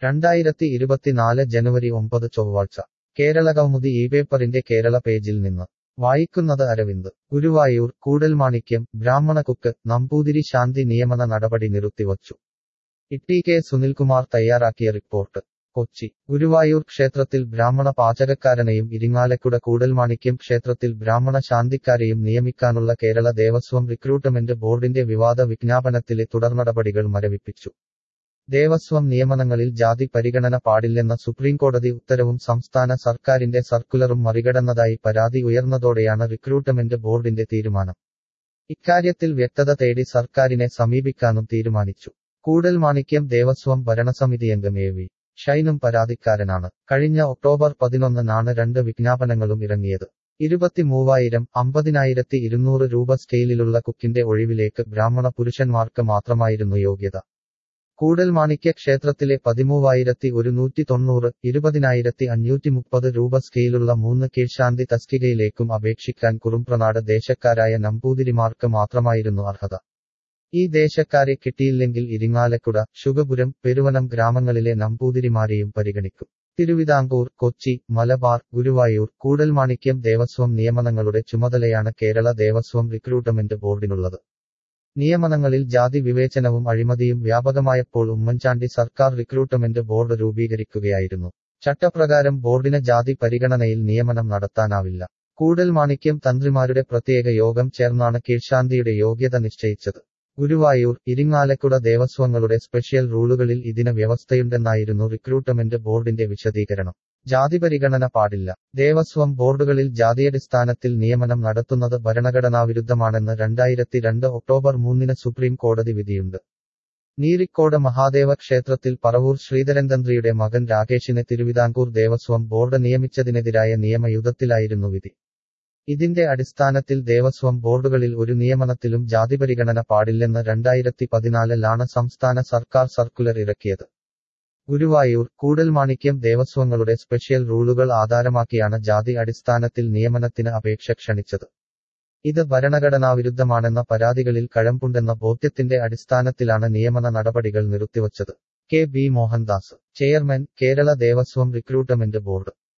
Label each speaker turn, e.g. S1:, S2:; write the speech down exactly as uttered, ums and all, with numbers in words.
S1: രണ്ടായിരത്തി ഇരുപത്തിനാല് ജനുവരി ഒമ്പത് ചൊവ്വാഴ്ച കേരളകൗമുദി ഈ പേപ്പറിന്റെ കേരള പേജിൽ നിന്ന് വായിക്കുന്നത് അരവിന്ദ്. ഗുരുവായൂർ കൂടൽമാണിക്യം ബ്രാഹ്മണ കുക്ക് നമ്പൂതിരി ശാന്തി നിയമന നടപടി നിർത്തിവച്ചു. ഇട്ടി കെ സുനിൽകുമാർ തയ്യാറാക്കിയ റിപ്പോർട്ട്. കൊച്ചി. ഗുരുവായൂർ ക്ഷേത്രത്തിൽ ബ്രാഹ്മണ പാചകക്കാരനെയും ഇരിങ്ങാലക്കുട കൂടൽമാണിക്യം ക്ഷേത്രത്തിൽ ബ്രാഹ്മണ ശാന്തിക്കാരെയും നിയമിക്കാനുള്ള കേരള ദേവസ്വം റിക്രൂട്ട്മെന്റ് ബോർഡിന്റെ വിവാദ വിജ്ഞാപനത്തിലെ തുടർനടപടികൾ മരവിപ്പിച്ചു. ദേവസ്വം നിയമനങ്ങളിൽ ജാതി പരിഗണന പാടില്ലെന്ന സുപ്രീംകോടതി ഉത്തരവും സംസ്ഥാന സർക്കാരിന്റെ സർക്കുലറും മറികടന്നതായി പരാതി ഉയർന്നതോടെയാണ് റിക്രൂട്ട്മെന്റ് ബോർഡിന്റെ തീരുമാനം. ഇക്കാര്യത്തിൽ വ്യക്തത തേടി സർക്കാരിനെ സമീപിക്കാനും തീരുമാനിച്ചു. കൂടൽമാണിക്യം ദേവസ്വം ഭരണസമിതിയംഗം എ വി ഷൈനും പരാതിക്കാരനാണ്. കഴിഞ്ഞ ഒക്ടോബർ പതിനൊന്നിനാണ് രണ്ട് വിജ്ഞാപനങ്ങളും ഇറങ്ങിയത്. ഇരുപത്തിമൂവായിരം അമ്പതിനായിരത്തി ഇരുന്നൂറ് രൂപ സ്കെയിലിലുള്ള കുക്കിന്റെ ഒഴിവിലേക്ക് ബ്രാഹ്മണ പുരുഷന്മാർക്ക് മാത്രമായിരുന്നു യോഗ്യത. കൂടൽമാണിക്യ ക്ഷേത്രത്തിലെ പതിമൂവായിരത്തി ഒരുന്നൂറ്റി തൊണ്ണൂറ് ഇരുപതിനായിരത്തി അഞ്ഞൂറ്റി മുപ്പത് രൂപ സ്കെയിലുള്ള മൂന്ന് കീഴ്ശാന്തി തസ്തികയിലേക്കും അപേക്ഷിക്കാൻ കുറുമ്പ്രനാട് ദേശക്കാരായ നമ്പൂതിരിമാർക്ക് മാത്രമായിരുന്നു അർഹത. ഈ ദേശക്കാരെ കിട്ടിയില്ലെങ്കിൽ ഇരിങ്ങാലക്കുട, ശുഗപുരം, പെരുവനം ഗ്രാമങ്ങളിലെ നമ്പൂതിരിമാരെയും പരിഗണിക്കും. തിരുവിതാംകൂർ, കൊച്ചി, മലബാർ, ഗുരുവായൂർ, കൂടൽമാണിക്യം ദേവസ്വം നിയമനങ്ങളുടെ ചുമതലയാണ് കേരള ദേവസ്വം റിക്രൂട്ട്മെന്റ് ബോർഡിനുള്ളത്. നിയമനങ്ങളിൽ ജാതി വിവേചനവും അഴിമതിയും വ്യാപകമായപ്പോൾ ഉമ്മൻചാണ്ടി സർക്കാർ റിക്രൂട്ട്മെന്റ് ബോർഡ് രൂപീകരിക്കുകയായിരുന്നു. ചട്ടപ്രകാരം ബോർഡിന് ജാതി പരിഗണനയിൽ നിയമനം നടത്താനാവില്ല. കൂടൽമാണിക്യം തന്ത്രിമാരുടെ പ്രത്യേക യോഗം ചേർന്നാണ് കീഴ്ശാന്തിയുടെ യോഗ്യത നിശ്ചയിച്ചത്. ഗുരുവായൂർ, ഇരിങ്ങാലക്കുട ദേവസ്വങ്ങളുടെ സ്പെഷ്യൽ റൂളുകളിൽ ഇതിന് വ്യവസ്ഥയുണ്ടെന്നായിരുന്നു റിക്രൂട്ട്മെന്റ് ബോർഡിന്റെ വിശദീകരണം. ജാതി പരിഗണന പാടില്ല. ദേവസ്വം ബോർഡുകളിൽ ജാതിയടിസ്ഥാനത്തിൽ നിയമനം നടത്തുന്നത് ഭരണഘടനാവിരുദ്ധമാണെന്ന് രണ്ടായിരത്തി രണ്ട് ഒക്ടോബർ മൂന്നിന് സുപ്രീം കോടതി വിധിയുണ്ട്. നീരിക്കോട് മഹാദേവ ക്ഷേത്രത്തിൽ പറവൂർ ശ്രീധരൻ തന്ത്രിയുടെ മകൻ രാകേഷിനെ തിരുവിതാംകൂർ ദേവസ്വം ബോർഡ് നിയമിച്ചതിനെതിരായ നിയമയുദ്ധത്തിലായിരുന്നു വിധി. ഇതിന്റെ അടിസ്ഥാനത്തിൽ ദേവസ്വം ബോർഡുകളിൽ ഒരു നിയമനത്തിലും ജാതിപരിഗണന പാടില്ലെന്ന് രണ്ടായിരത്തി പതിനാലിലാണ് സംസ്ഥാന സർക്കാർ സർക്കുലർ ഇറക്കിയത്. ഗുരുവായൂർ, കൂടൽമാണിക്യം ദേവസ്വങ്ങളുടെ സ്പെഷ്യൽ റൂളുകൾ ആധാരമാക്കിയാണ് ജാതി അടിസ്ഥാനത്തിൽ നിയമനത്തിന് അപേക്ഷ ക്ഷണിച്ചത്. ഇത് ഭരണഘടനാവിരുദ്ധമാണെന്ന പരാതികളിൽ കഴമ്പുണ്ടെന്ന ബോധ്യത്തിന്റെ അടിസ്ഥാനത്തിലാണ് നിയമന നടപടികൾ നിർത്തിവച്ചത്. K B Mohandas, chairman, Kerala Devaswom recruitment board.